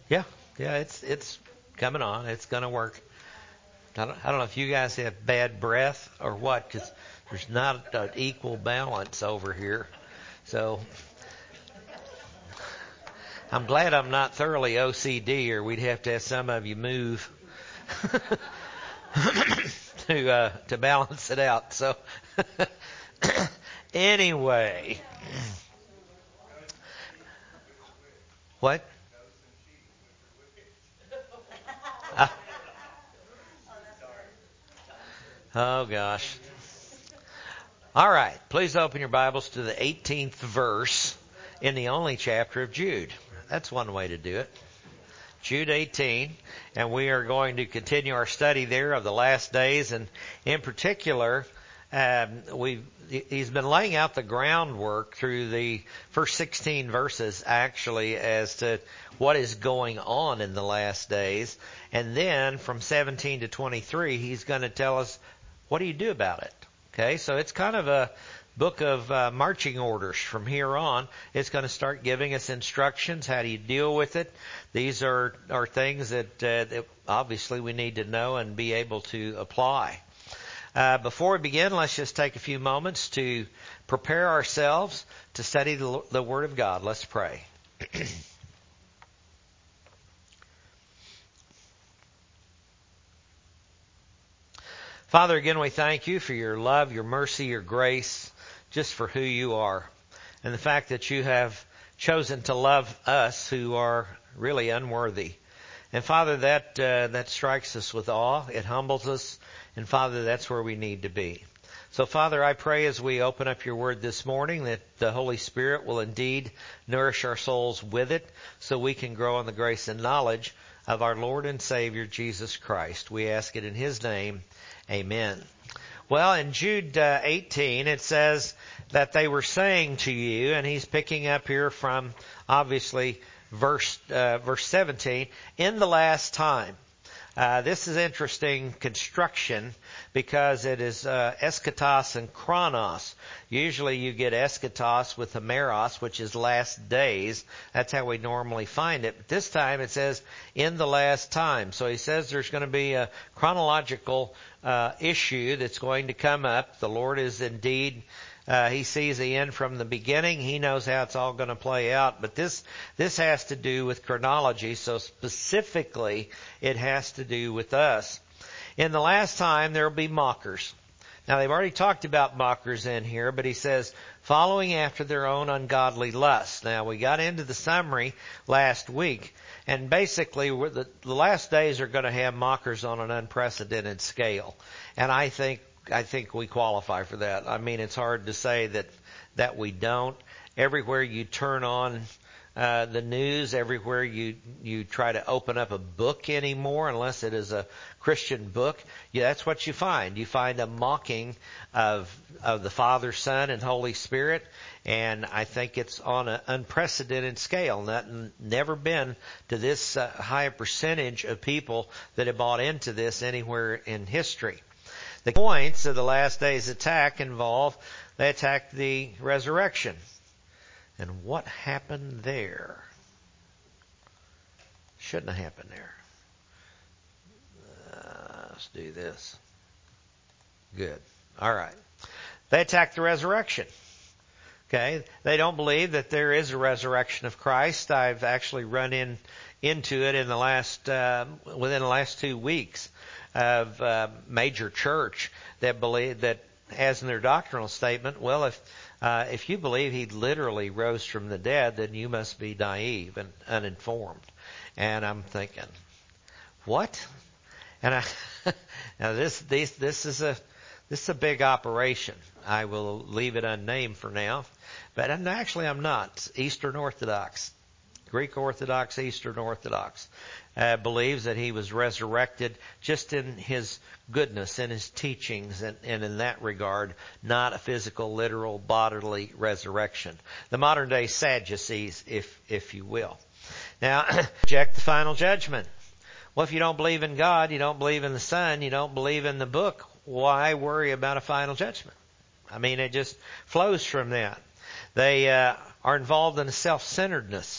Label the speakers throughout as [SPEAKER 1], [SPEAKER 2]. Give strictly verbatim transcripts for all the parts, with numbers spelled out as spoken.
[SPEAKER 1] Yeah, yeah, it's it's coming on. It's going to work. I don't, I don't know if you guys have bad breath or what, because there's not an equal balance over here. So I'm glad I'm not thoroughly O C D, or we'd have to have some of you move to uh, to balance it out. So anyway, what? Uh, oh gosh. All right, please open your Bibles to the eighteenth verse in the only chapter of Jude. That's one way to do it. Jude eighteen, and we are going to continue our study there of the last days, and in particular, um, we he's been laying out the groundwork through the first sixteen verses, actually, as to what is going on in the last days, and then from seventeen to twenty-three, he's going to tell us what do you do about it. Okay, so it's kind of a book of uh, marching orders from here on. It's going to start giving us instructions. How do you deal with it? These are, are things that, uh, that obviously we need to know and be able to apply. Uh, before we begin, let's just take a few moments to prepare ourselves to study the, the Word of God. Let's pray. Father, again, we thank you for your love, your mercy, your grace, just for who you are, and the fact that you have chosen to love us who are really unworthy. And Father, that uh, that strikes us with awe. It humbles us, and Father, that's where we need to be. So, Father, I pray as we open up your word this morning that the Holy Spirit will indeed nourish our souls with it, so we can grow in the grace and knowledge of our Lord and Savior, Jesus Christ. We ask it in his name. Amen. Well, in Jude uh, eighteen, it says that they were saying to you, and he's picking up here from, obviously, verse uh, verse seventeen, in the last time. Uh, this is interesting construction because it is uh, eschatos and chronos. Usually you get eschatos with hemeros, which is last days. That's how we normally find it. But this time it says in the last time. So he says there's going to be a chronological uh, issue that's going to come up. The Lord is indeed Uh, he sees the end from the beginning. He knows how it's all going to play out. But this, this has to do with chronology. So specifically, it has to do with us. In the last time, there will be mockers. Now, they've already talked about mockers in here, but he says, following after their own ungodly lusts. Now, we got into the summary last week. And basically, we're the, the last days are going to have mockers on an unprecedented scale. And I think I think we qualify for that. I mean, it's hard to say that that we don't. Everywhere you turn on uh, the news, everywhere you you try to open up a book anymore, unless it is a Christian book, yeah, that's what you find. You find a mocking of of the Father, Son, and Holy Spirit, and I think it's on an unprecedented scale. Not, never been to this uh, high a percentage of people that have bought into this anywhere in history. The points of the last day's attack involve, they attacked the resurrection. And what happened there? Shouldn't have happened there. Uh, let's do this. Good. All right. They attacked the resurrection. Okay. They don't believe that there is a resurrection of Christ. I've actually run in into it in the last uh, within the last two weeks. Of uh, major church that believe that has in their doctrinal statement, well, if uh, if you believe he literally rose from the dead, then you must be naive and uninformed. And I'm thinking, what? And I now this this this is a this is a big operation. I will leave it unnamed for now, but I'm, actually I'm not Eastern Orthodox. Greek Orthodox, Eastern Orthodox, uh, believes that he was resurrected just in his goodness, in his teachings, and, and in that regard, not a physical, literal, bodily resurrection. The modern day Sadducees, if if you will. Now, reject the final judgment. Well, if you don't believe in God, you don't believe in the Son, you don't believe in the book, why worry about a final judgment? I mean, it just flows from that. They uh, are involved in a self-centeredness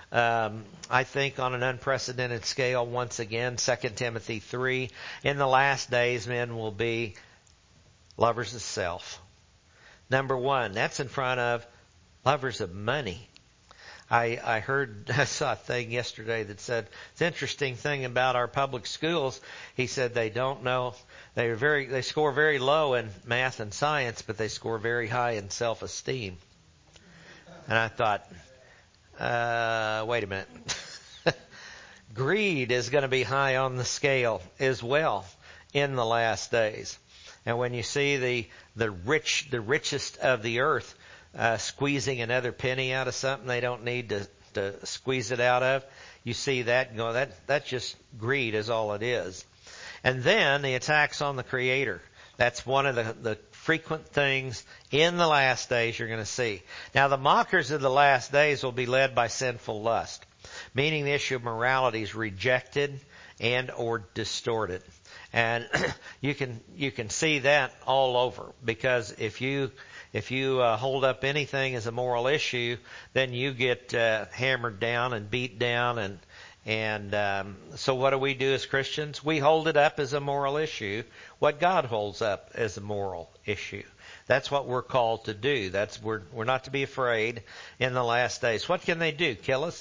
[SPEAKER 1] um, I think on an unprecedented scale once again. Second Timothy three, in the last days men will be lovers of self. Number one, that's in front of lovers of money. I, I heard, I saw a thing yesterday that said, it's an interesting thing about our public schools. He said they don't know, they're very, they score very low in math and science, but they score very high in self-esteem. And I thought, uh, wait a minute. Greed is going to be high on the scale as well in the last days. And when you see the, the rich, the richest of the earth, Uh, squeezing another penny out of something they don't need to, to squeeze it out of, you see that and go, that, that's just greed is all it is. And then the attacks on the Creator. That's one of the, the frequent things in the last days you're going to see. Now the mockers of the last days will be led by sinful lust, meaning the issue of morality is rejected and or distorted. And you can, you can see that all over, because if you If you uh, hold up anything as a moral issue, then you get uh, hammered down and beat down. And and um, so what do we do as Christians? We hold it up as a moral issue, what God holds up as a moral issue. That's what we're called to do. That's we're we're not to be afraid in the last days. What can they do? Kill us?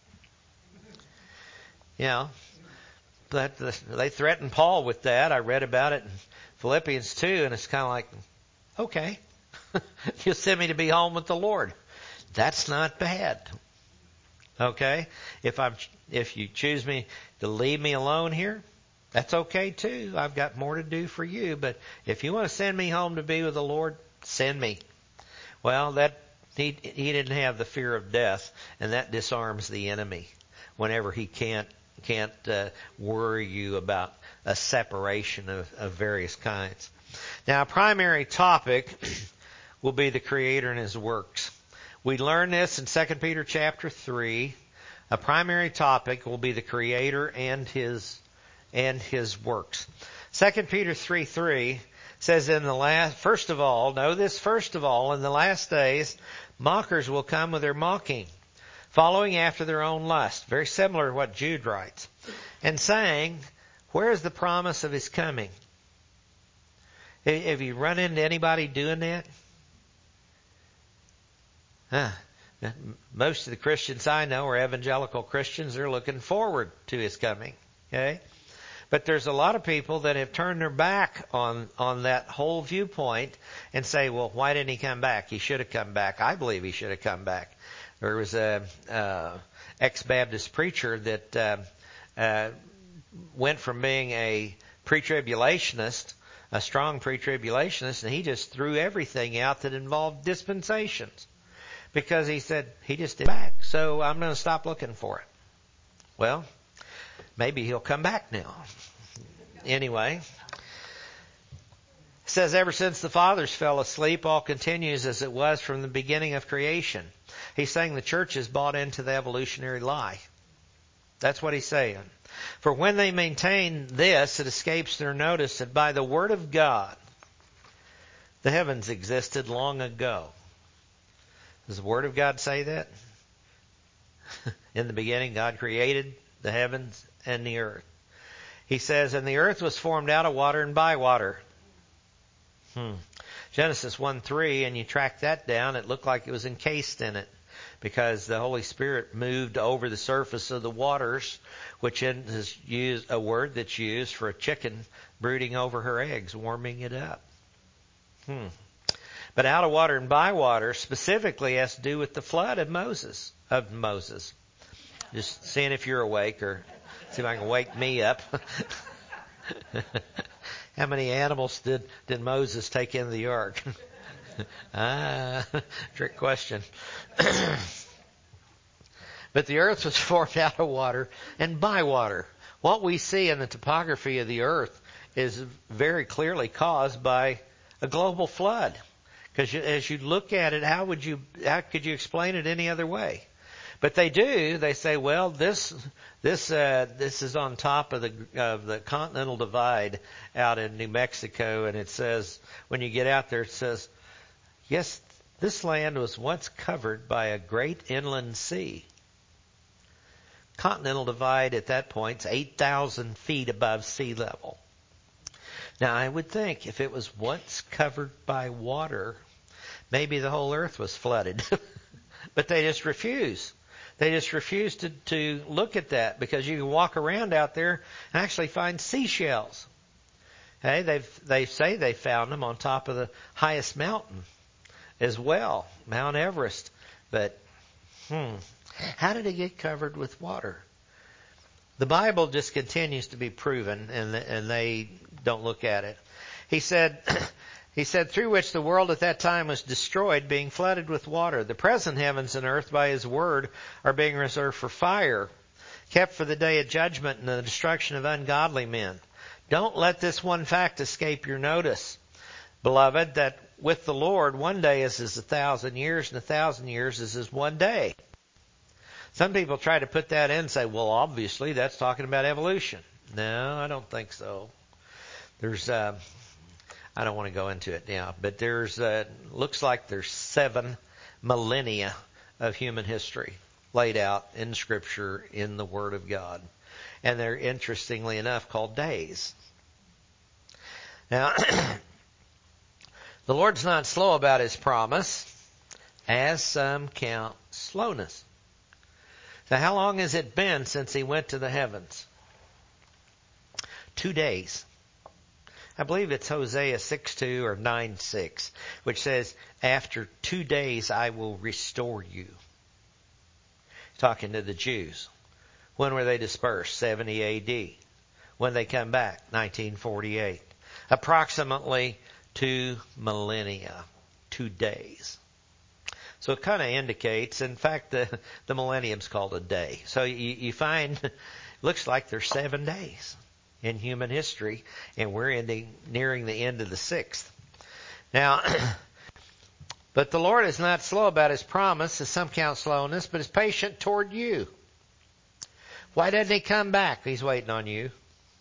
[SPEAKER 1] You know, but they threatened Paul with that. I read about it in Philippians two, and it's kind of like, okay. You send me to be home with the Lord. That's not bad. Okay? If I'm, if you choose me to leave me alone here, that's okay too. I've got more to do for you. But if you want to send me home to be with the Lord, send me. Well, that he he didn't have the fear of death, and that disarms the enemy whenever he can't can't uh, worry you about a separation of, of various kinds. Now, a primary topic will be the Creator and His works. We learn this in Second Peter chapter three. A primary topic will be the Creator and His and His works. Second Peter three three says, in the last, first of all, know this first of all, in the last days, mockers will come with their mocking, following after their own lust. Very similar to what Jude writes. And saying, where is the promise of His coming? Have you run into anybody doing that? Huh. Most of the Christians I know are evangelical Christians. They're looking forward to His coming. Okay? But there's a lot of people that have turned their back on, on that whole viewpoint and say, well, why didn't He come back? He should have come back. I believe He should have come back. There was a, uh, ex-Baptist preacher that, uh, uh, went from being a pre-tribulationist, a strong pre-tribulationist, and he just threw everything out that involved dispensations. Because he said, he just did back, so I'm going to stop looking for it. Well, maybe he'll come back now. Anyway, it says, ever since the fathers fell asleep, all continues as it was from the beginning of creation. He's saying the church has bought into the evolutionary lie. That's what he's saying. For when they maintain this, it escapes their notice that by the word of God, the heavens existed long ago. Does the Word of God say that? In the beginning, God created the heavens and the earth. He says, and the earth was formed out of water and by water. Hmm. Genesis one three, and you track that down, it looked like it was encased in it, because the Holy Spirit moved over the surface of the waters, which is used, a word that's used for a chicken brooding over her eggs, warming it up. Hmm. But out of water and by water specifically has to do with the flood of Moses, of Moses. Just seeing if you're awake, or see if I can wake me up. How many animals did, did Moses take in the ark? ah, trick question. But the earth was formed out of water and by water. What we see in the topography of the earth is very clearly caused by a global flood. Because as you look at it, how would you, how could you explain it any other way? But they do. They say, well, this, this, uh, this is on top of the, of the Continental Divide out in New Mexico. And it says, when you get out there, it says, yes, this land was once covered by a great inland sea. continental divide at that point is eight thousand feet above sea level. Now, I would think if it was once covered by water, maybe the whole earth was flooded. But they just refuse. They just refuse to, to look at that, because you can walk around out there and actually find seashells. Hey, they've, they say they found them on top of the highest mountain as well, Mount Everest. But, hmm, how did it get covered with water? The Bible just continues to be proven, and and they don't look at it. He said, he said, through which the world at that time was destroyed, being flooded with water. The present heavens and earth by his word are being reserved for fire, kept for the day of judgment and the destruction of ungodly men. Don't let this one fact escape your notice, beloved, that with the Lord one day is as a thousand years, and a thousand years is as one day. Some people try to put that in and say, well, obviously that's talking about evolution. No, I don't think so. There's, uh, I don't want to go into it now, but there's, uh, looks like there's seven millennia of human history laid out in Scripture in the Word of God. And they're, interestingly enough, called days. Now, the Lord's not slow about his promise, as some count slowness. So how long has it been since he went to the heavens? Two days. I believe it's Hosea six two or nine six, which says, after two days I will restore you. Talking to the Jews. When were they dispersed? seventy A D. When they come back? nineteen forty-eight. Approximately two millennia. Two days. So it kind of indicates, in fact, the, the millennium's called a day. So you, you find, looks like there's seven days in human history, and we're in the, nearing the end of the sixth. Now, but the Lord is not slow about his promise, as some count slowness, but is patient toward you. Why doesn't he come back? He's waiting on you.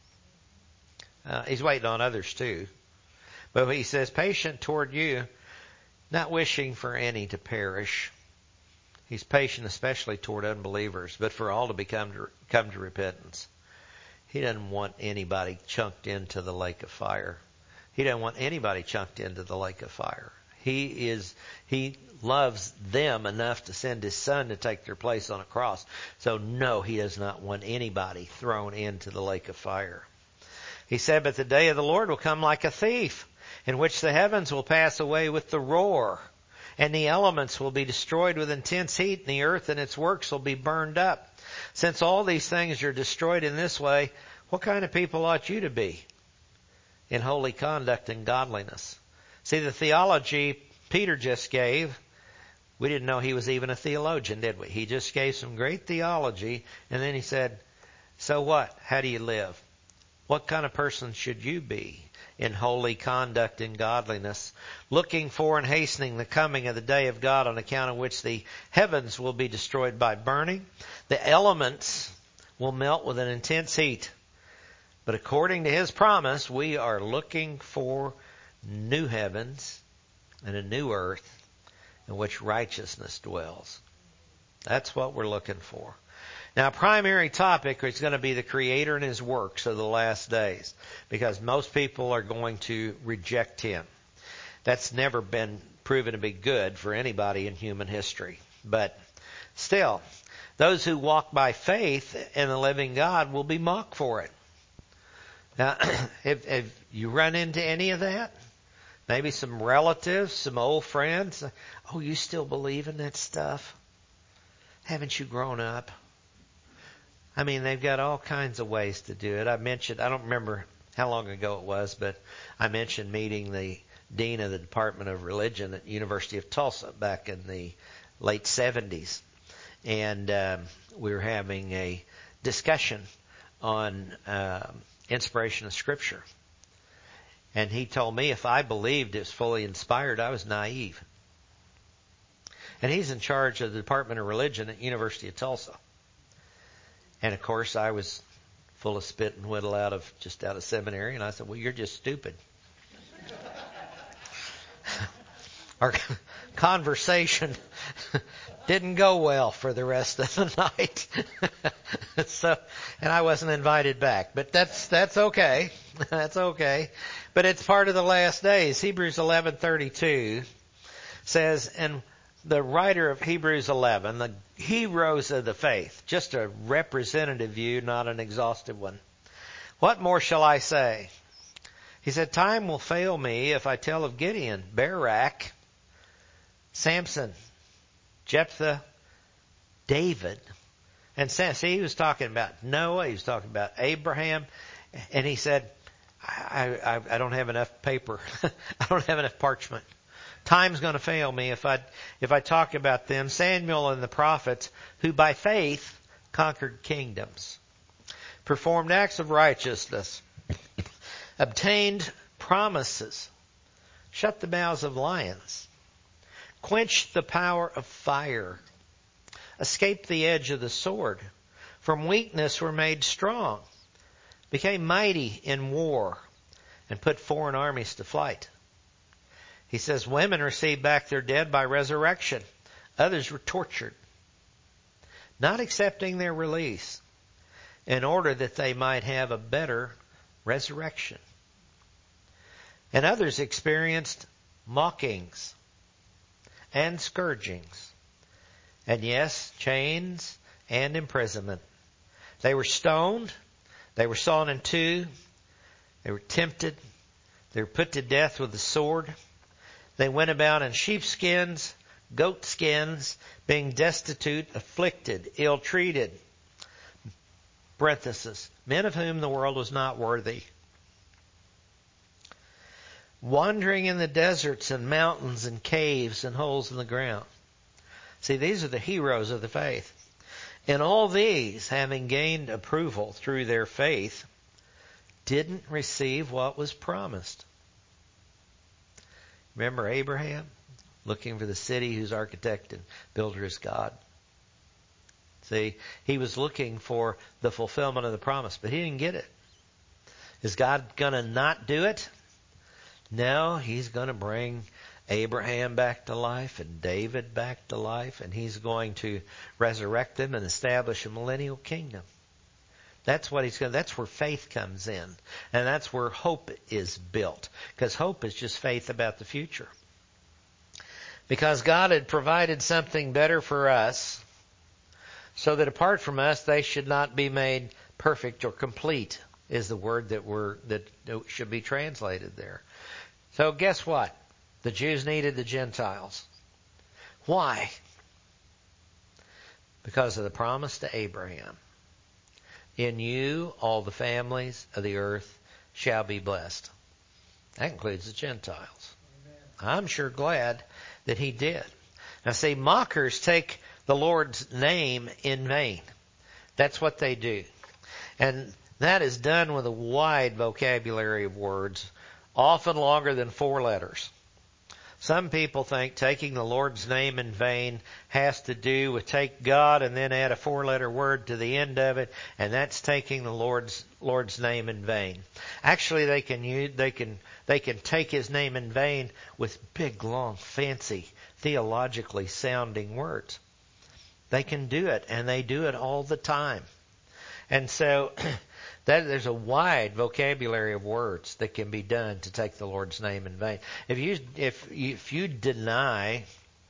[SPEAKER 1] Uh, he's waiting on others too. But he says, patient toward you, not wishing for any to perish. He's patient especially toward unbelievers, but for all to become to come to repentance. He doesn't want anybody chunked into the lake of fire. He doesn't want anybody chunked into the lake of fire. He is, he loves them enough to send his son to take their place on a cross. So no, he does not want anybody thrown into the lake of fire. He said, but the day of the Lord will come like a thief, in which the heavens will pass away with the roar, and the elements will be destroyed with intense heat, and the earth and its works will be burned up. Since all these things are destroyed in this way, what kind of people ought you to be? In holy conduct and godliness. See, the theology Peter just gave, we didn't know he was even a theologian, did we? He just gave some great theology, and then he said, so what? How do you live? What kind of person should you be? In holy conduct and godliness, looking for and hastening the coming of the day of God, on account of which the heavens will be destroyed by burning. The elements will melt with an intense heat. But according to his promise, we are looking for new heavens and a new earth in which righteousness dwells. That's what we're looking for. Now, primary topic is going to be the Creator and his works of the last days, because most people are going to reject him. That's never been proven to be good for anybody in human history. But still, those who walk by faith in the living God will be mocked for it. Now, have, have you run into any of that? Maybe some relatives, some old friends. Oh, you still believe in that stuff? Haven't you grown up? I mean, they've got all kinds of ways to do it. I mentioned, I don't remember how long ago it was, but I mentioned meeting the dean of the Department of Religion at the University of Tulsa back in the late seventies. And um, we were having a discussion on uh, inspiration of Scripture. And he told me if I believed it was fully inspired, I was naive. And he's in charge of the Department of Religion at University of Tulsa. And of course, I was full of spit and whittle out of just out of seminary, and I said, "Well, you're just stupid." Our conversation didn't go well for the rest of the night. So, and I wasn't invited back, but that's, that's okay. That's okay. But it's part of the last days. Hebrews eleven thirty-two says, and the writer of Hebrews eleven, the heroes of the faith, just a representative view, not an exhaustive one. What more shall I say? He said, time will fail me if I tell of Gideon, Barak, Samson, Jephthah, David, and Sam. See, he was talking about Noah, he was talking about Abraham, and he said, I, I, I don't have enough paper. I don't have enough parchment. Time's going to fail me if I if I talk about them. Samuel and the prophets, who by faith conquered kingdoms, performed acts of righteousness, obtained promises, shut the mouths of lions, quenched the power of fire, escaped the edge of the sword, from weakness were made strong, became mighty in war, and put foreign armies to flight. He says women received back their dead by resurrection. Others were tortured, not accepting their release, in order that they might have a better resurrection. And others experienced mockings and scourgings, and yes, chains and imprisonment. They were stoned, they were sawn in two, they were tempted, they were put to death with the sword. They went about in sheepskins, goatskins, being destitute, afflicted, ill-treated. Parenthesis, men of whom the world was not worthy. Wandering in the deserts and mountains and caves and holes in the ground. See, these are the heroes of the faith. And all these, having gained approval through their faith, didn't receive what was promised. Remember Abraham looking for the city whose architect and builder is God. See, he was looking for the fulfillment of the promise, but he didn't get it. Is God going to not do it? No, he's going to bring Abraham back to life and David back to life, and he's going to resurrect them and establish a millennial kingdom. That's what he's going to, that's where faith comes in. And that's where hope is built. Because hope is just faith about the future. Because God had provided something better for us, so that apart from us, they should not be made perfect or complete, is the word that we're, that should be translated there. So guess what? The Jews needed the Gentiles. Why? Because of the promise to Abraham. In you, all the families of the earth shall be blessed. That includes the Gentiles. Amen. I'm sure glad that he did. Now see, mockers take the Lord's name in vain. That's what they do. And that is done with a wide vocabulary of words, often longer than four letters. Some people think taking the Lord's name in vain has to do with take God and then add a four-letter word to the end of it, and that's taking the Lord's Lord's name in vain. Actually, they can use, they can they can take His name in vain with big, long, fancy, theologically sounding words. They can do it, and they do it all the time. And so that there's a wide vocabulary of words that can be done to take the Lord's name in vain. If you if you, if you deny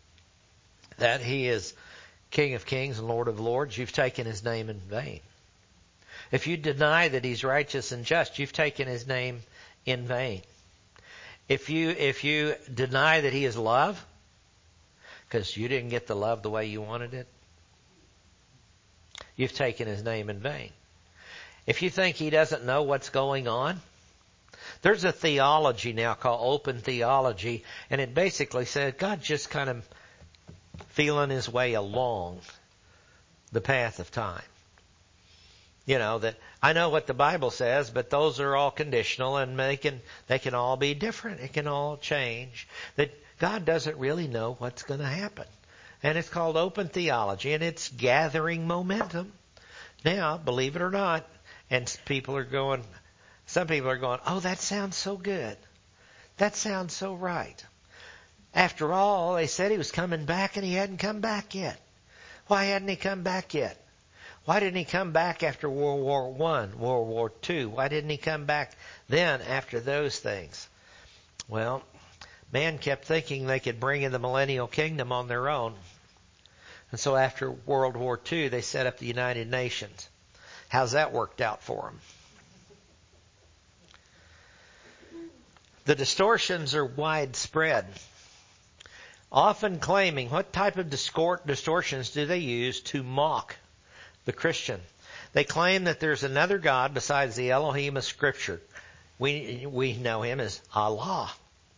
[SPEAKER 1] that He is King of Kings and Lord of Lords, you've taken His name in vain. If you deny that He's righteous and just, you've taken His name in vain. If you if you deny that He is love, because you didn't get the love the way you wanted it, you've taken His name in vain. If you think He doesn't know what's going on, there's a theology now called open theology, and it basically said God just kind of feeling His way along the path of time. You know, that I know what the Bible says, but those are all conditional, and they can they can all be different. It can all change. That God doesn't really know what's going to happen. And it's called open theology, and it's gathering momentum. Now, believe it or not, and people are going, some people are going, oh, that sounds so good. That sounds so right. After all, they said He was coming back, and He hadn't come back yet. Why hadn't he come back yet? Why didn't he come back after World War One, World War Two? Why didn't he come back then after those things? Well, man kept thinking they could bring in the millennial kingdom on their own. And so after World War Two, they set up the United Nations. How's that worked out for them? The distortions are widespread, often claiming, what type of distortions do they use to mock the Christian? They claim that there's another God besides the Elohim of Scripture. We, we know him as Allah.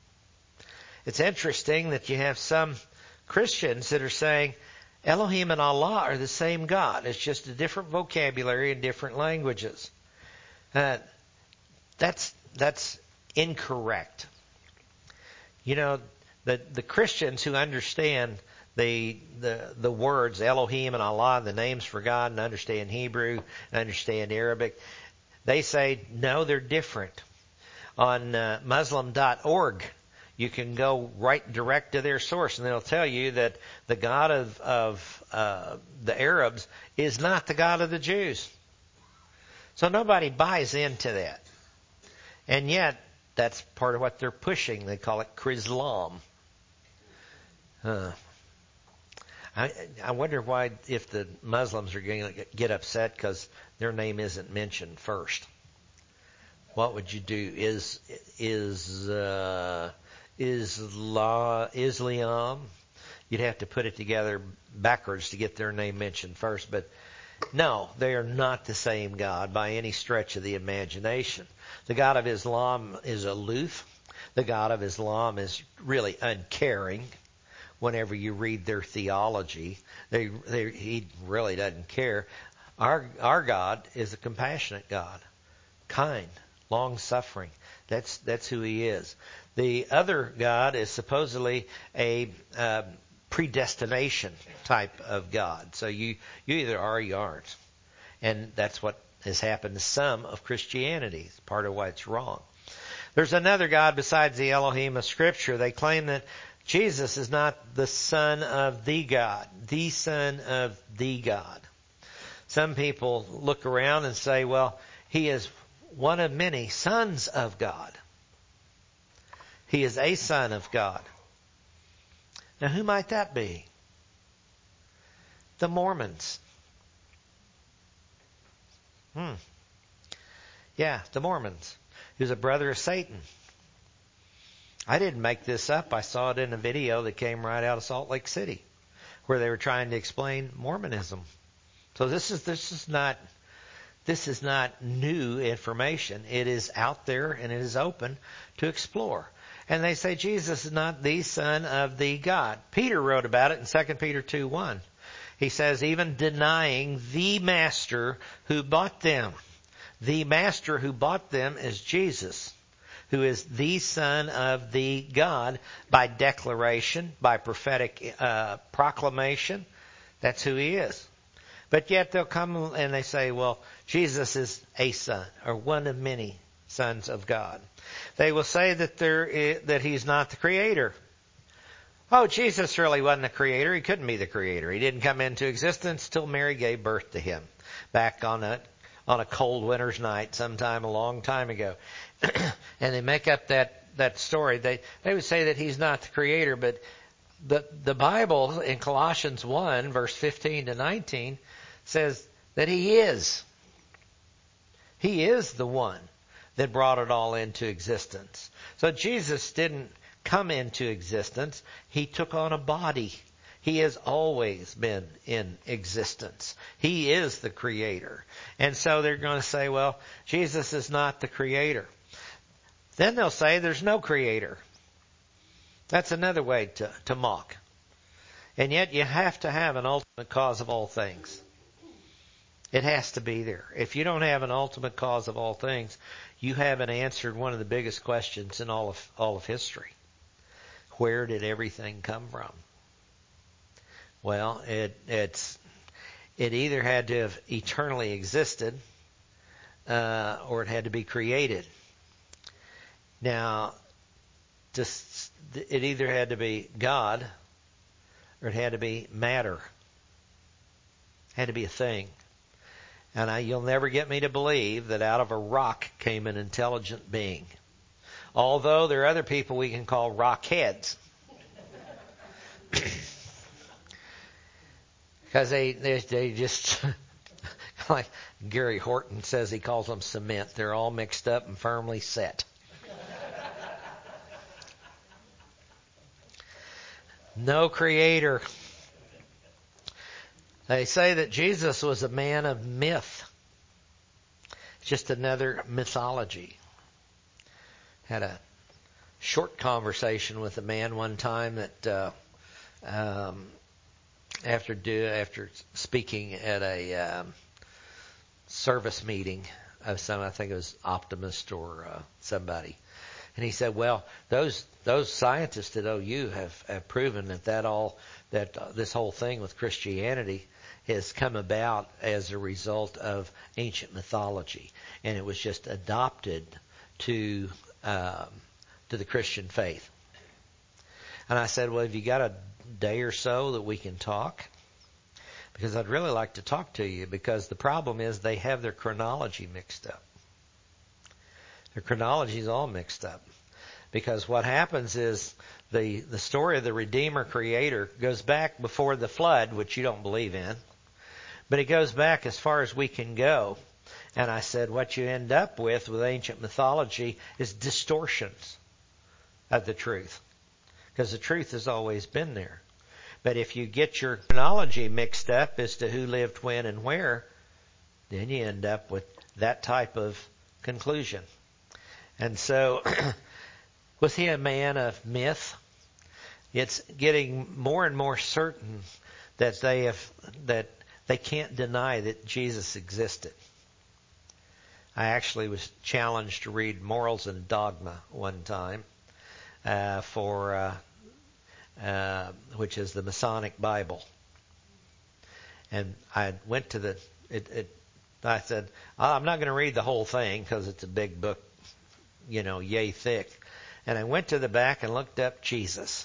[SPEAKER 1] It's interesting that you have some Christians that are saying Elohim and Allah are the same God. It's just a different vocabulary and different languages. Uh, that's that's incorrect. You know, the the Christians who understand the the the words Elohim and Allah, the names for God, and understand Hebrew, and understand Arabic, they say no, they're different. On uh, Muslim dot org, you can go right direct to their source, and they'll tell you that the God of of uh, the Arabs is not the God of the Jews. So nobody buys into that, and yet that's part of what they're pushing. They call it Chrislam. Uh, I, I wonder why, if the Muslims are going to get upset because their name isn't mentioned first. What would you do? Is is uh, Islam, Islam? You'd have to put it together backwards to get their name mentioned first. But no, they are not the same God by any stretch of the imagination. The God of Islam is aloof. The God of Islam is really uncaring. Whenever you read their theology, they, they, he really doesn't care. Our our God is a compassionate God, kind, long-suffering. That's that's who he is. The other God is supposedly a uh, predestination type of God. So you, you either are or you aren't. And that's what has happened to some of Christianity. It's part of why it's wrong. There's another God besides the Elohim of Scripture. They claim that Jesus is not the Son of the God, the Son of the God. Some people look around and say, well, he is one of many sons of God. He is a son of God. Now, who might that be? The Mormons. Hmm. Yeah, the Mormons. He was a brother of Satan. I didn't make this up. I saw it in a video that came right out of Salt Lake City, where they were trying to explain Mormonism. So this is this is not this is not new information. It is out there and it is open to explore. And they say Jesus is not the Son of the God. Peter wrote about it in Second Peter two one. He says, even denying the master who bought them. The master who bought them is Jesus, who is the Son of the God by declaration, by prophetic uh, proclamation. That's who he is. But yet they'll come and they say, well, Jesus is a son, or one of many sons of God. They will say that there is, that he's not the creator. Oh, Jesus really wasn't the creator. He couldn't be the creator. He didn't come into existence till Mary gave birth to him back on a on a cold winter's night sometime a long time ago. And they make up that, that story. They they would say that he's not the creator, but the the Bible in Colossians one, verse fifteen to nineteen, says that he is. He is the one that brought it all into existence. So Jesus didn't come into existence. He took on a body. He has always been in existence. He is the creator. And so they're going to say, well, Jesus is not the creator. Then they'll say there's no creator. That's another way to, to mock. And yet you have to have an ultimate cause of all things. It has to be there. If you don't have an ultimate cause of all things, you haven't answered one of the biggest questions in all of all of history. Where did everything come from? Well, it it's it either had to have eternally existed, uh, or it had to be created. Now, just it either had to be God, or it had to be matter. Had to be a thing. And I, you'll never get me to believe that out of a rock came an intelligent being. Although there are other people we can call rockheads. Because they, they, they just, like Gary Horton says, he calls them cement. They're all mixed up and firmly set. No creator. They say that Jesus was a man of myth. Just another mythology. Had a short conversation with a man one time that uh, um, after do after speaking at a um, service meeting of some, I think it was Optimist or uh, somebody, and he said, "Well, those those scientists at O U have, have proven that that all that uh, this whole thing with Christianity has come about as a result of ancient mythology, and it was just adopted to um, to the Christian faith." And I said, "Well, have you got a day or so that we can talk? Because I'd really like to talk to you, because the problem is they have their chronology mixed up. Their chronology is all mixed up. Because what happens is the, the story of the Redeemer Creator goes back before the flood, which you don't believe in. But it goes back as far as we can go. And I said, what you end up with with ancient mythology is distortions of the truth. Because the truth has always been there. But if you get your chronology mixed up as to who lived when and where, then you end up with that type of conclusion. And so, was he a man of myth? It's getting more and more certain that they have that they can't deny that Jesus existed. I actually was challenged to read Morals and Dogma one time, uh, for uh, uh, which is the Masonic Bible, and I went to the. It, it, I said, I'm not going to read the whole thing because it's a big book, you know, yay thick. And I went to the back and looked up Jesus.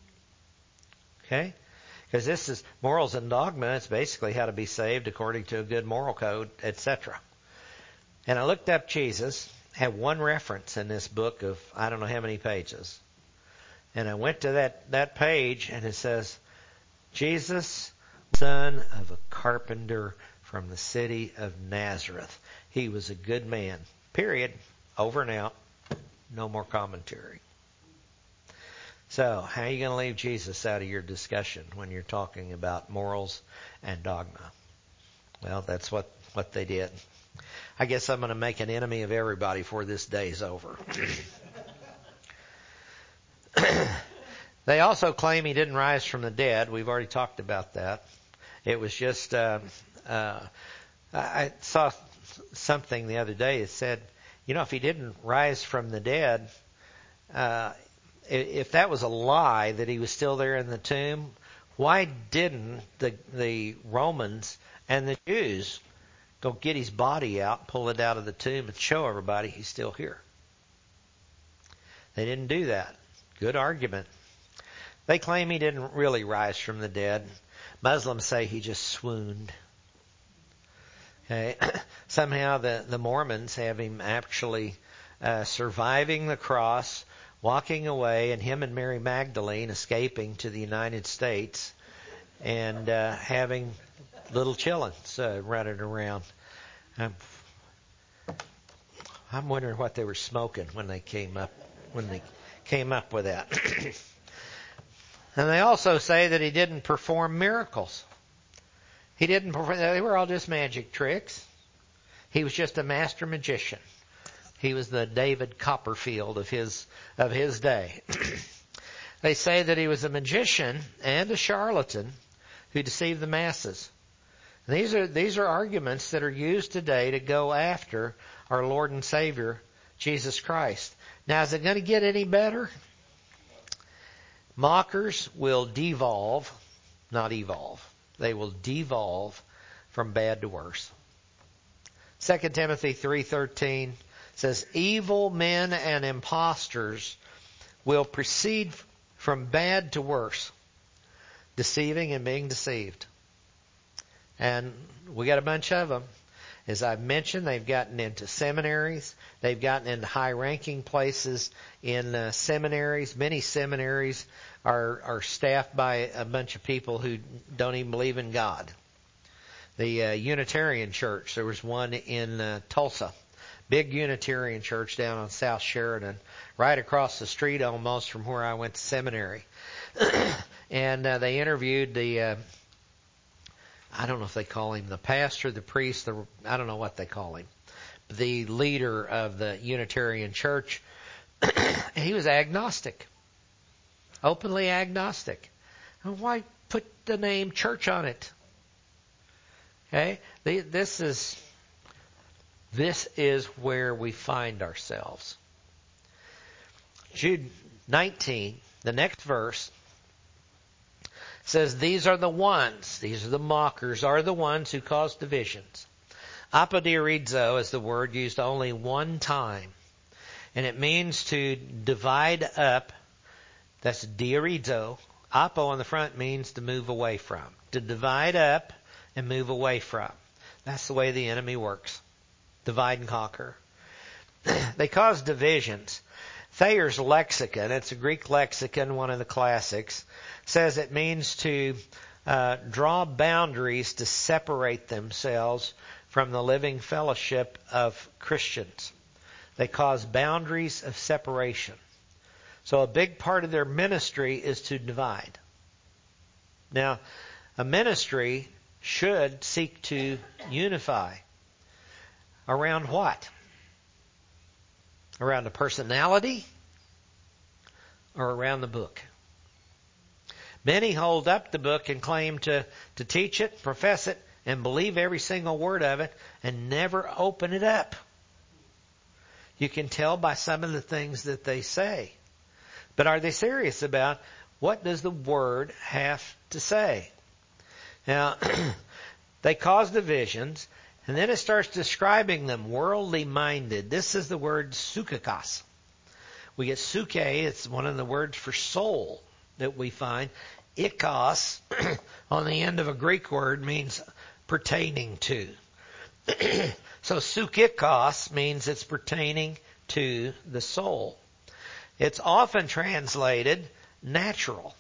[SPEAKER 1] Okay? Because this is Morals and Dogma. It's basically how to be saved according to a good moral code, et cetera. And I looked up Jesus, had one reference in this book of I don't know how many pages. And I went to that, that page and it says, Jesus, son of a carpenter from the city of Nazareth. He was a good man. Period. Over and out. No more commentary. So, how are you going to leave Jesus out of your discussion when you're talking about morals and dogma? Well, that's what, what they did. I guess I'm going to make an enemy of everybody before this day's over. They also claim he didn't rise from the dead. We've already talked about that. It was just, uh, uh, I saw something the other day that said, you know, if he didn't rise from the dead, uh, if that was a lie that he was still there in the tomb, why didn't the the Romans and the Jews go get his body out, pull it out of the tomb, and show everybody he's still here? They didn't do that. Good argument. They claim he didn't really rise from the dead. Muslims say he just swooned. Okay. Somehow the, the Mormons have him actually uh, surviving the cross, walking away, and him and Mary Magdalene escaping to the United States and uh, having little chillins uh, running around. I'm, I'm wondering what they were smoking when they came up when they came up with that. And they also say that he didn't perform miracles. He didn't perform, they were all just magic tricks. He was just a master magician. He was the David Copperfield of his of his day. They say that he was a magician and a charlatan who deceived the masses. And these are these are arguments that are used today to go after our Lord and Savior, Jesus Christ. Now, is it going to get any better? Mockers will devolve, not evolve. They will devolve from bad to worse. Second Timothy three thirteen says, evil men and impostors will proceed from bad to worse, deceiving and being deceived. And we got a bunch of them. As I've mentioned, they've gotten into seminaries. They've gotten into high-ranking places in uh, seminaries. Many seminaries are, are staffed by a bunch of people who don't even believe in God. The uh, Unitarian Church, there was one in uh, Tulsa. Big Unitarian church down on South Sheridan, right across the street almost from where I went to seminary. And uh, they interviewed the... Uh, I don't know if they call him the pastor, the priest, the, I don't know what they call him, the leader of the Unitarian Church. And he was agnostic, openly agnostic. And why put the name church on it? Okay, this is this is where we find ourselves. Jude nineteen, the next verse, says, these are the ones, these are the mockers, are the ones who cause divisions. Apodiorizo is the word used only one time. And it means to divide up. That's diorizo. Apo on the front means to move away from. To divide up and move away from. That's the way the enemy works. Divide and conquer. They cause divisions. Thayer's lexicon, it's a Greek lexicon, one of the classics, says it means to uh, draw boundaries to separate themselves from the living fellowship of Christians. They cause boundaries of separation. So a big part of their ministry is to divide. Now, a ministry should seek to unify. Around what? Around a personality or around the book? Many hold up the book and claim to, to teach it, profess it, and believe every single word of it and never open it up. You can tell by some of the things that they say. But are they serious about what does the Word have to say? Now, they cause divisions. And then it starts describing them, worldly minded. This is the word sukakos. We get suke, it's one of the words for soul that we find. Ikos, on the end of a Greek word, means pertaining to. So sukikos means it's pertaining to the soul. It's often translated natural.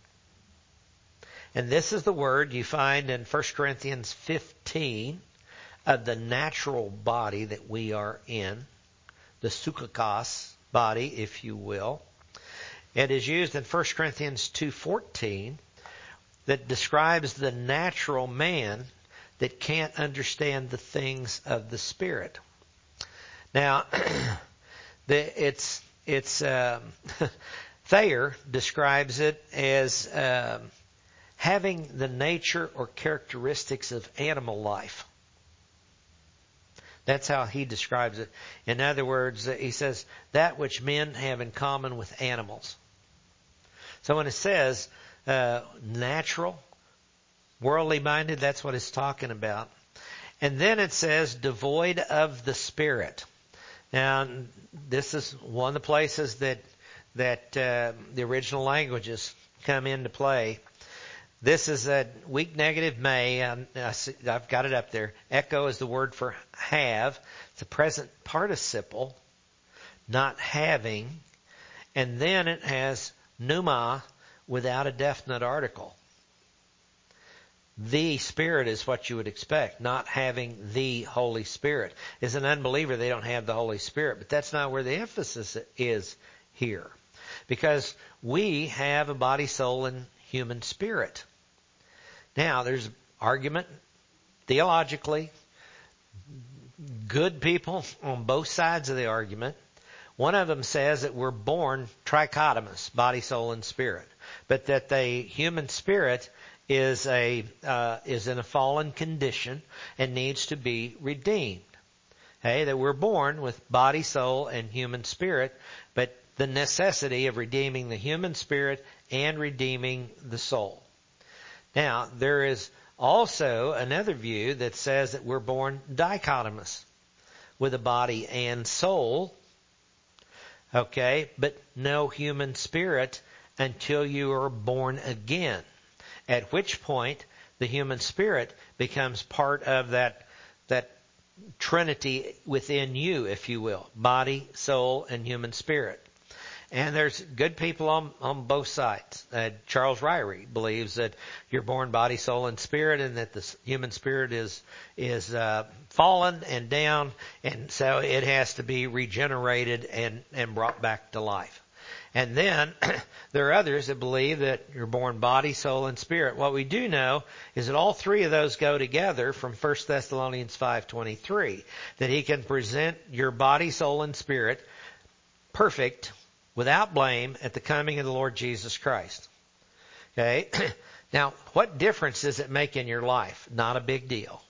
[SPEAKER 1] And this is the word you find in First Corinthians fifteen. Of the natural body that we are in, the sukakos body, if you will. It is used in First Corinthians two fourteen that describes the natural man that can't understand the things of the Spirit. Now, the, it's it's um, Thayer describes it as um, having the nature or characteristics of animal life. That's how he describes it. In other words, he says, that which men have in common with animals. So when it says uh, natural, worldly minded, that's what it's talking about. And then it says devoid of the Spirit. Now, this is one of the places that that uh, the original languages come into play. This is a weak negative may. I've got it up there. Echo is the word for have. It's a present participle, not having. And then it has pneuma without a definite article. The Spirit is what you would expect, not having the Holy Spirit. As an unbeliever, they don't have the Holy Spirit. But that's not where the emphasis is here. Because we have a body, soul, and human spirit. Now, there's argument theologically. Good people on both sides of the argument. One of them says that we're born trichotomous, body, soul, and spirit. But that the human spirit is a uh, is in a fallen condition and needs to be redeemed. Hey, that we're born with body, soul, and human spirit, but the necessity of redeeming the human spirit and redeeming the soul. Now, there is also another view that says that we're born dichotomous with a body and soul, okay, but no human spirit until you are born again, at which point the human spirit becomes part of that that Trinity within you, if you will. Body, soul, and human spirit. And there's good people on, on both sides. Uh, Charles Ryrie believes that you're born body, soul, and spirit, and that the human spirit is is uh, fallen and down, and so it has to be regenerated and, and brought back to life. And then there are others that believe that you're born body, soul, and spirit. What we do know is that all three of those go together from First Thessalonians five twenty-three, that he can present your body, soul, and spirit perfect, without blame, at the coming of the Lord Jesus Christ. Okay? Now, what difference does it make in your life? Not a big deal.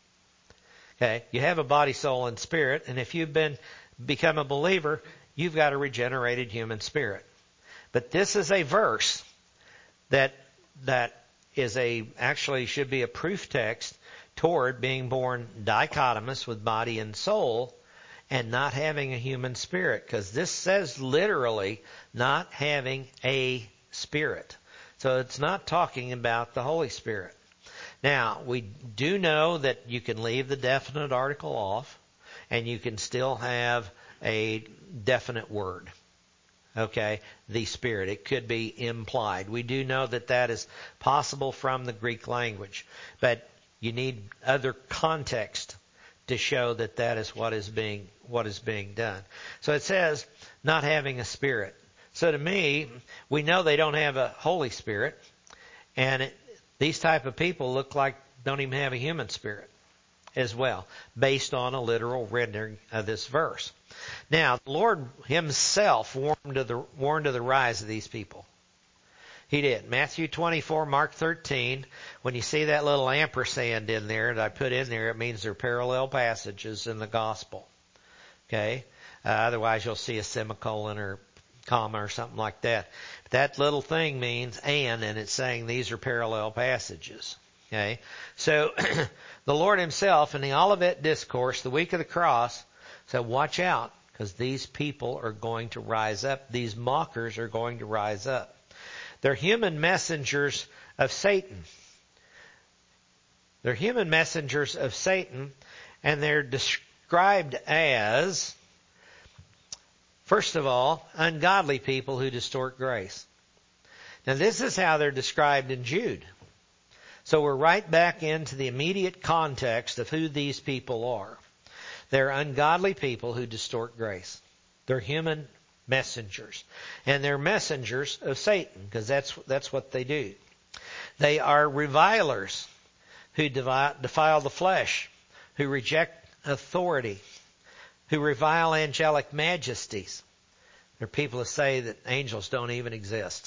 [SPEAKER 1] Okay? You have a body, soul, and spirit, and if you've been become a believer, you've got a regenerated human spirit. But this is a verse that that is a actually should be a proof text toward being born dichotomous with body and soul, and not having a human spirit, because this says literally not having a spirit. So it's not talking about the Holy Spirit. Now, we do know that you can leave the definite article off, and you can still have a definite word. Okay, the Spirit. It could be implied. We do know that that is possible from the Greek language, but you need other context to show that that is what is being what is being done. So it says not having a spirit. So to me, we know they don't have a Holy Spirit, and it, these type of people look like don't even have a human spirit as well, based on a literal rendering of this verse. Now, the Lord Himself warned of the warned of the rise of these people. He did. Matthew twenty-four, Mark thirteen. When you see that little ampersand in there that I put in there, it means they're parallel passages in the gospel. Okay? Uh, otherwise, you'll see a semicolon or comma or something like that. But that little thing means and, and it's saying these are parallel passages. Okay? So, the Lord Himself in the Olivet Discourse, the week of the cross, said, watch out, because these people are going to rise up. These mockers are going to rise up. They're human messengers of Satan. They're human messengers of Satan, and they're described as, first of all, ungodly people who distort grace. Now, this is how they're described in Jude. So we're right back into the immediate context of who these people are. They're ungodly people who distort grace. They're human messengers. And they're messengers of Satan, because that's that's what they do. They are revilers who defile the flesh, who reject authority, who revile angelic majesties. There are people who say that angels don't even exist.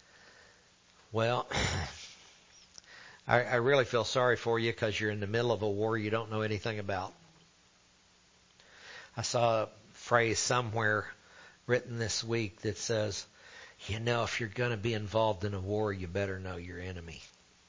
[SPEAKER 1] Well, I, I really feel sorry for you, because you're in the middle of a war you don't know anything about. I saw a phrase somewhere written this week that says, you know, if you're going to be involved in a war, you better know your enemy.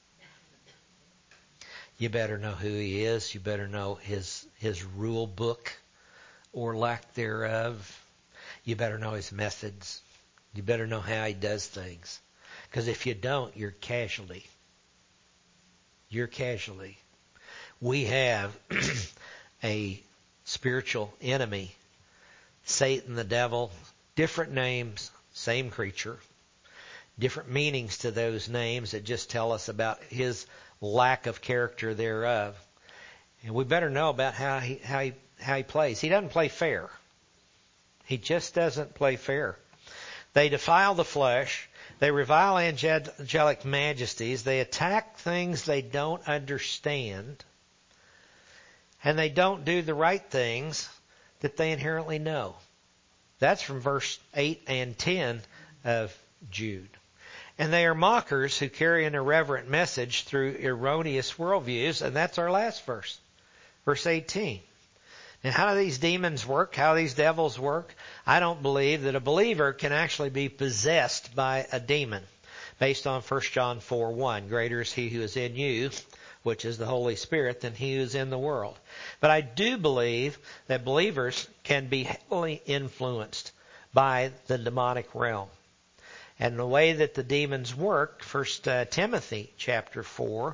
[SPEAKER 1] You better know who he is. You better know his his rule book or lack thereof. You better know his methods. You better know how he does things. Because if you don't, you're casualty. You're casualty. We have a spiritual enemy, Satan, the devil, different names, same creature, different meanings to those names that just tell us about his lack of character thereof. And we better know about how he how he how he plays. He doesn't play fair. He just doesn't play fair. They defile the flesh. They revile angelic majesties. They attack things they don't understand. And they don't do the right things that they inherently know. That's from verse eight and ten of Jude. And they are mockers who carry an irreverent message through erroneous worldviews. And that's our last verse, verse eighteen. Now, how do these demons work? How do these devils work? I don't believe that a believer can actually be possessed by a demon, based on First John four one. Greater is he who is in you, which is the Holy Spirit, than he who is in the world. But I do believe that believers can be heavily influenced by the demonic realm. And the way that the demons work, First uh, Timothy chapter four,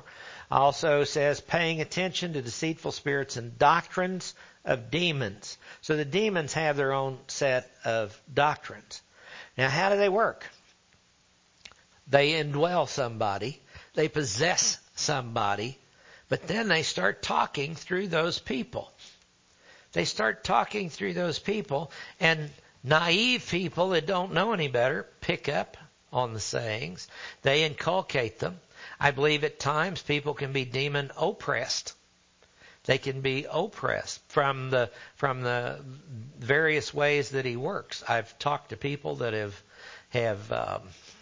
[SPEAKER 1] Also says paying attention to deceitful spirits and doctrines of demons. So the demons have their own set of doctrines. Now, how do they work? They indwell somebody. They possess somebody. But then they start talking through those people. They start talking through those people, and naive people that don't know any better pick up on the sayings. They inculcate them. I believe at times people can be demon oppressed. They can be oppressed from the from the various ways that he works. I've talked to people that have have um,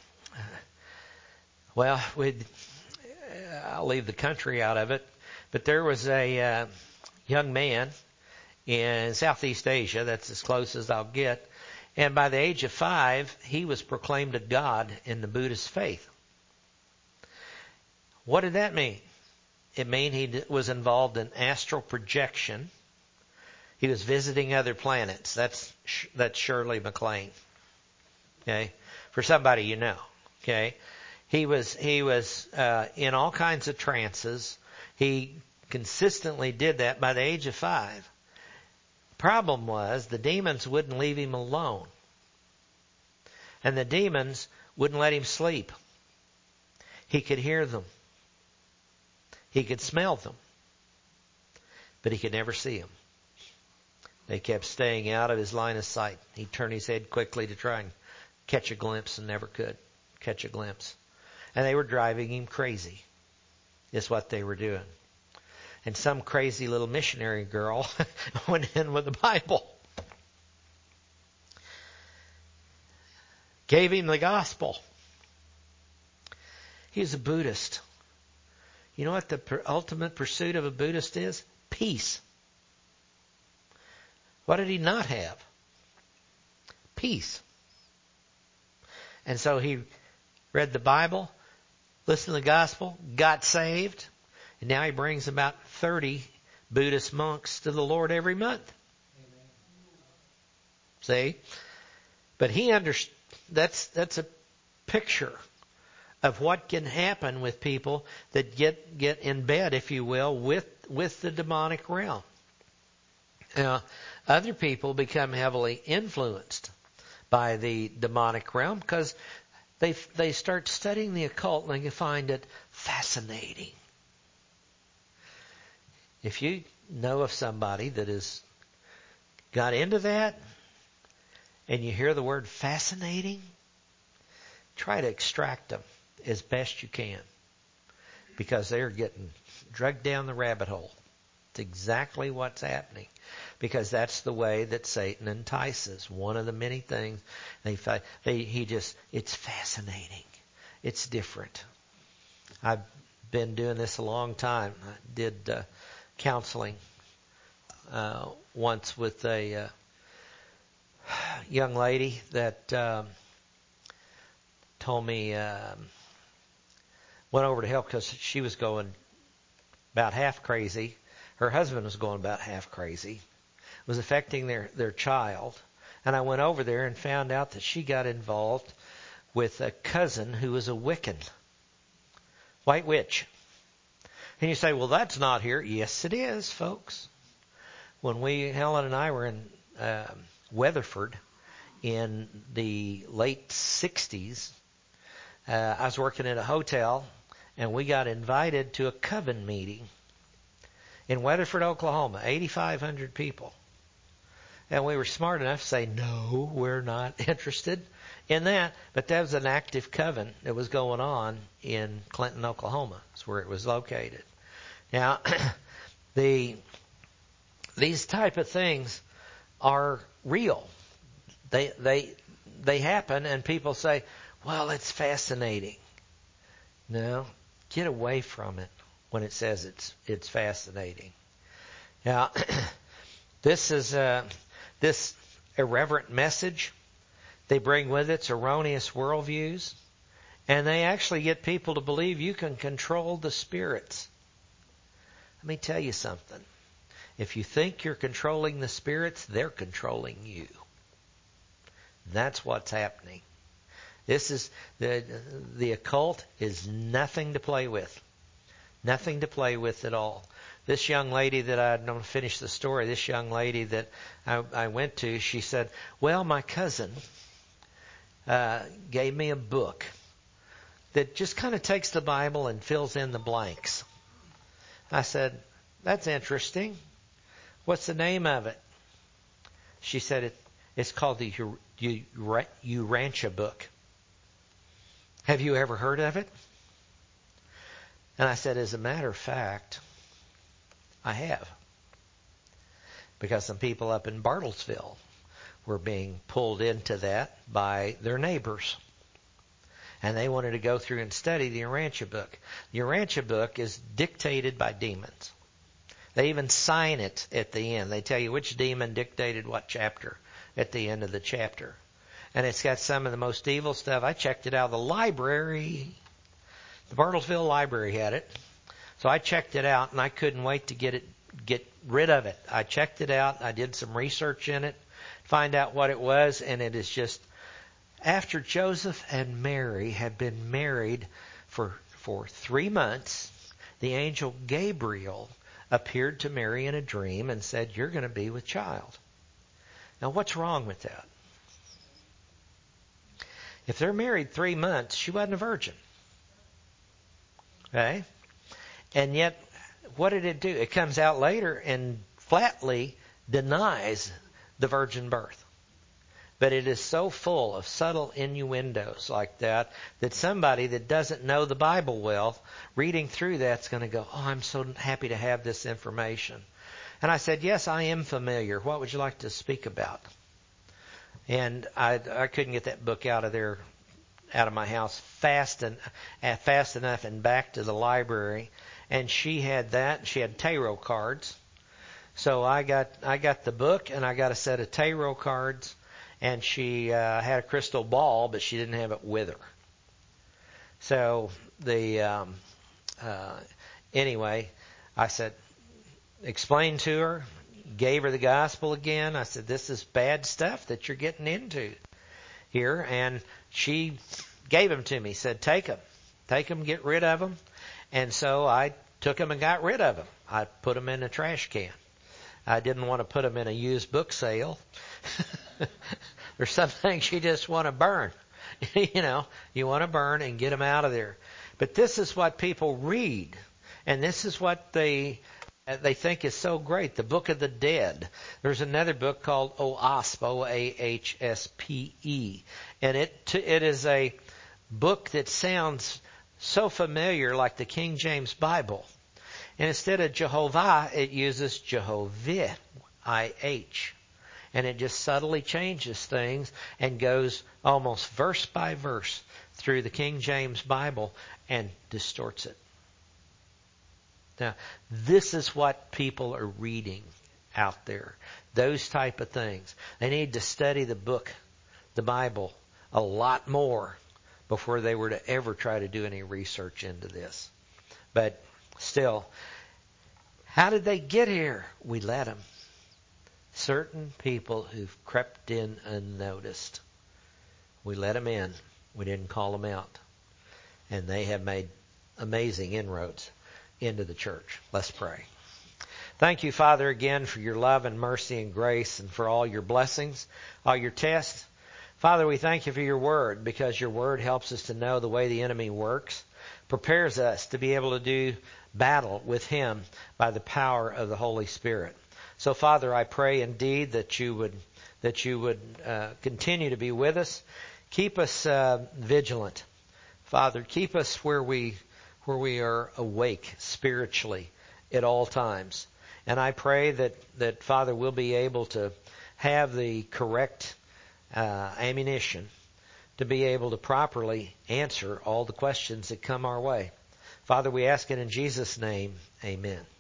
[SPEAKER 1] well, we'd, I'll leave the country out of it, but there was a uh, young man in Southeast Asia. That's as close as I'll get. And by the age of five, he was proclaimed a god in the Buddhist faith. What did that mean? It mean he was involved in astral projection. He was visiting other planets. That's that's Shirley MacLaine. Okay, for somebody you know. Okay, he was he was uh, in all kinds of trances. He consistently did that by the age of five. Problem was the demons wouldn't leave him alone, and the demons wouldn't let him sleep. He could hear them. He could smell them, but he could never see them. They kept staying out of his line of sight. He'd turn his head quickly to try and catch a glimpse and never could catch a glimpse. And they were driving him crazy, is what they were doing. And some crazy little missionary girl went in with the Bible. Gave him the gospel. He was a Buddhist. You know what the ultimate pursuit of a Buddhist is? Peace. What did he not have? Peace. And so he read the Bible, listened to the gospel, got saved, and now he brings about thirty Buddhist monks to the Lord every month. Amen. See? But he understands, that's, that's a picture of what can happen with people that get, get in bed, if you will, with, with the demonic realm. Now, other people become heavily influenced by the demonic realm because they, they start studying the occult and they find it fascinating. If you know of somebody that has got into that and you hear the word fascinating, try to extract them as best you can, because they're getting dragged down the rabbit hole. It's exactly what's happening, because that's the way that Satan entices. One of the many things they, they he just it's fascinating. It's different. I've been doing this a long time. I did uh, counseling uh, once with a uh, young lady that um, told me. Um, Went over to help because she was going about half crazy. Her husband was going about half crazy. It was affecting their, their child. And I went over there and found out that she got involved with a cousin who was a Wiccan. White witch. And you say, well, that's not here. Yes, it is, folks. When we, Helen and I were in uh, Weatherford in the late sixties, uh, I was working at a hotel. And we got invited to a coven meeting in Weatherford, Oklahoma, eighty-five hundred people. And we were smart enough to say, no, we're not interested in that. But that was an active coven that was going on in Clinton, Oklahoma. That's where it was located. Now, the these type of things are real. They they they happen, and people say, well, it's fascinating. No. Get away from it when it says it's it's fascinating. Now, this is uh, this irreverent message. They bring with it erroneous worldviews, and they actually get people to believe you can control the spirits. Let me tell you something. If you think you're controlling the spirits, they're controlling you. That's what's happening. This is the the occult is nothing to play with. Nothing to play with at all. This young lady that I don't finish the story, this young lady that I, I went to, she said, well, my cousin uh, gave me a book that just kind of takes the Bible and fills in the blanks. I said, that's interesting. What's the name of it? She said, it, it's called the Urantia book. Have you ever heard of it? And I said, as a matter of fact, I have. Because some people up in Bartlesville were being pulled into that by their neighbors. And they wanted to go through and study the Urantia book. The Urantia book is dictated by demons. They even sign it at the end. They tell you which demon dictated what chapter at the end of the chapter. And it's got some of the most evil stuff. I checked it out of the library. The Bartlesville Library had it. So I checked it out, and I couldn't wait to get it, get rid of it. I checked it out. I did some research in it, find out what it was, and it is just, after Joseph and Mary had been married for, for three months, the angel Gabriel appeared to Mary in a dream and said, you're going to be with child. Now, what's wrong with that? If they're married three months, she wasn't a virgin. Okay? And yet, what did it do? It comes out later and flatly denies the virgin birth. But it is so full of subtle innuendos like that that somebody that doesn't know the Bible well, reading through that's going to go, oh, I'm so happy to have this information. And I said, yes, I am familiar. What would you like to speak about? And I, I couldn't get that book out of there, out of my house fast and uh, fast enough and back to the library. And she had that. She had tarot cards. So I got I got the book and I got a set of tarot cards. And she uh, had a crystal ball, but she didn't have it with her. So the um, uh, anyway, I said, explained to her, gave her the gospel again. I said, this is bad stuff that you're getting into here. And she gave them to me, said, take them. Take them, get rid of them. And so I took them and got rid of them. I put them in a trash can. I didn't want to put them in a used book sale. There's some things you just want to burn. You know, you want to burn and get them out of there. But this is what people read. And this is what they they think is so great. The Book of the Dead. There's another book called OAHSP, O A H S P E. And it it is a book that sounds so familiar like the King James Bible. And instead of Jehovah, it uses Jehovah, I H. And it just subtly changes things and goes almost verse by verse through the King James Bible and distorts it. Now, this is what people are reading out there. Those type of things. They need to study the book, the Bible, a lot more before they were to ever try to do any research into this. But still, how did they get here? We let them. Certain people who've crept in unnoticed. We let them in. We didn't call them out. And they have made amazing inroads into the church. Let's pray. Thank you, Father, again for your love and mercy and grace and for all your blessings, all your tests. Father, we thank you for your word because your word helps us to know the way the enemy works, prepares us to be able to do battle with him by the power of the Holy Spirit. So, Father, I pray indeed that you would that you would uh, continue to be with us. Keep us uh, vigilant, Father. Keep us where we where we are awake spiritually at all times. And I pray that that Father, we'll be able to have the correct uh, ammunition to be able to properly answer all the questions that come our way. Father, we ask it in Jesus' name. Amen.